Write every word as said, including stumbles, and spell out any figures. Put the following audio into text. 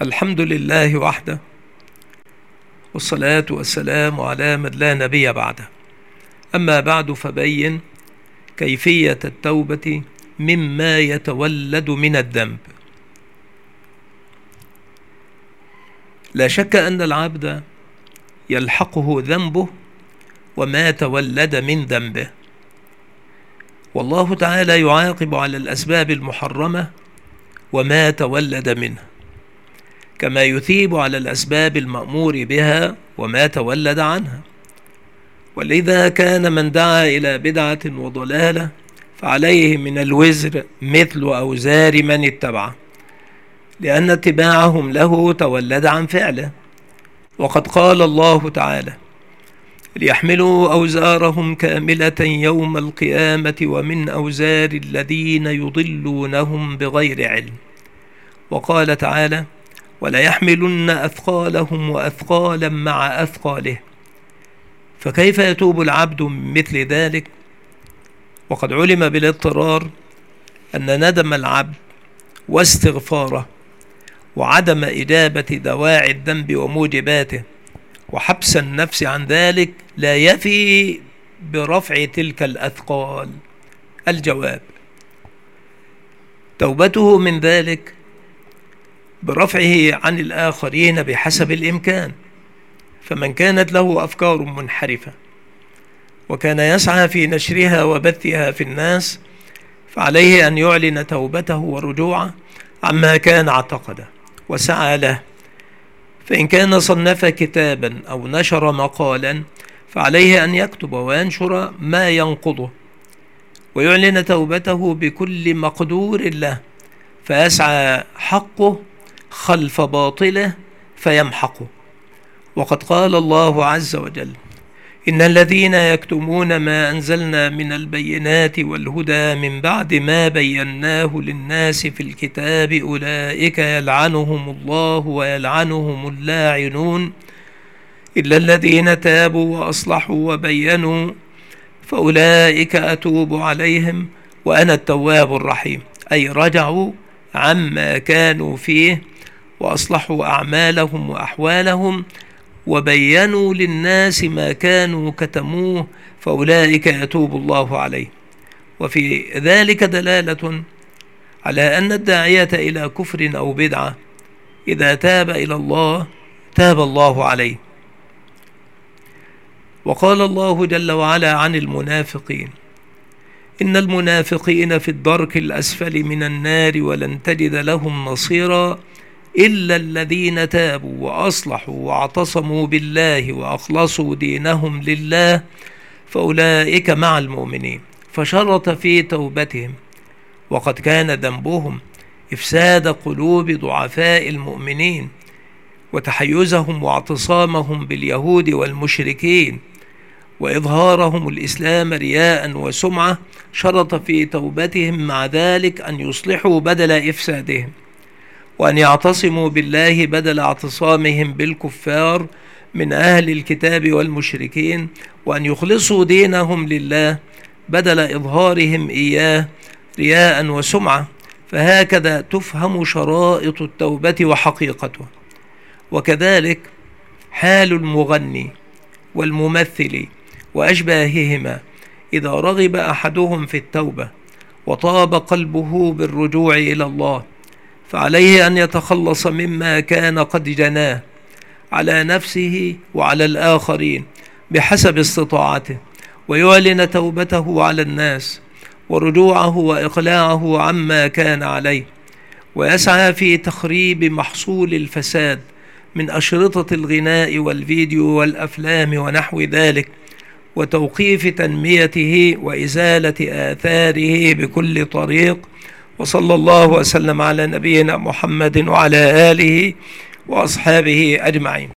الحمد لله وحده، والصلاة والسلام على من لا نبي بعده. أما بعد، فبين كيفية التوبة مما يتولد من الذنب. لا شك أن العبد يلحقه ذنبه وما تولد من ذنبه، والله تعالى يعاقب على الأسباب المحرمة وما تولد منها، كما يثيب على الأسباب المأمور بها وما تولد عنها. ولذا كان من دعا إلى بدعة وضلالة فعليه من الوزر مثل أوزار من اتبعه، لأن اتباعهم له تولد عن فعله. وقد قال الله تعالى: ليحملوا أوزارهم كاملة يوم القيامة ومن أوزار الذين يضلونهم بغير علم. وقال تعالى: وليحملن أثقالهم وأثقالا مع أثقاله. فكيف يتوب العبد من مثل ذلك وقد علم بالاضطرار أن ندم العبد واستغفاره وعدم إجابة دواعي الذنب وموجباته وحبس النفس عن ذلك لا يفي برفع تلك الأثقال؟ الجواب: توبته من ذلك برفعه عن الآخرين بحسب الإمكان. فمن كانت له أفكار منحرفة وكان يسعى في نشرها وبثها في الناس فعليه أن يعلن توبته ورجوعه عما كان اعتقده وسعى له. فإن كان صنف كتابا أو نشر مقالا فعليه أن يكتب وينشر ما ينقضه ويعلن توبته بكل مقدور له، فيسعى حقه خلف باطله فيمحقه. وقد قال الله عز وجل: إن الذين يكتمون ما أنزلنا من البينات والهدى من بعد ما بيناه للناس في الكتاب أولئك يلعنهم الله ويلعنهم اللاعنون إلا الذين تابوا وأصلحوا وبينوا فأولئك أتوب عليهم وأنا التواب الرحيم. أي رجعوا عما كانوا فيه وأصلحوا أعمالهم وأحوالهم وبينوا للناس ما كانوا كتموه فأولئك يتوب الله عليه. وفي ذلك دلالة على أن الداعية إلى كفر أو بدعة إذا تاب إلى الله تاب الله عليه. وقال الله جل وعلا عن المنافقين: إن المنافقين في الدرك الأسفل من النار ولن تجد لهم نصيرا إلا الذين تابوا وأصلحوا واعتصموا بالله وأخلصوا دينهم لله فأولئك مع المؤمنين. فشرط في توبتهم، وقد كان ذنبهم إفساد قلوب ضعفاء المؤمنين وتحيزهم واعتصامهم باليهود والمشركين وإظهارهم الإسلام رياء وسمعة. شرط في توبتهم مع ذلك أن يصلحوا بدل إفسادهم، وأن يعتصموا بالله بدل اعتصامهم بالكفار من أهل الكتاب والمشركين، وأن يخلصوا دينهم لله بدل إظهارهم إياه رياء وسمعة. فهكذا تفهم شرائط التوبة وحقيقتها. وكذلك حال المغني والممثل وأشباههما إذا رغب أحدهم في التوبة وطاب قلبه بالرجوع إلى الله فعليه أن يتخلص مما كان قد جناه على نفسه وعلى الآخرين بحسب استطاعته، ويعلن توبته على الناس ورجوعه وإقلاعه عما كان عليه، ويسعى في تخريب محصول الفساد من أشرطة الغناء والفيديو والأفلام ونحو ذلك، وتوقيف تنميته وإزالة آثاره بكل طريق. وصلى الله وسلم على نبينا محمد وعلى آله وأصحابه أجمعين.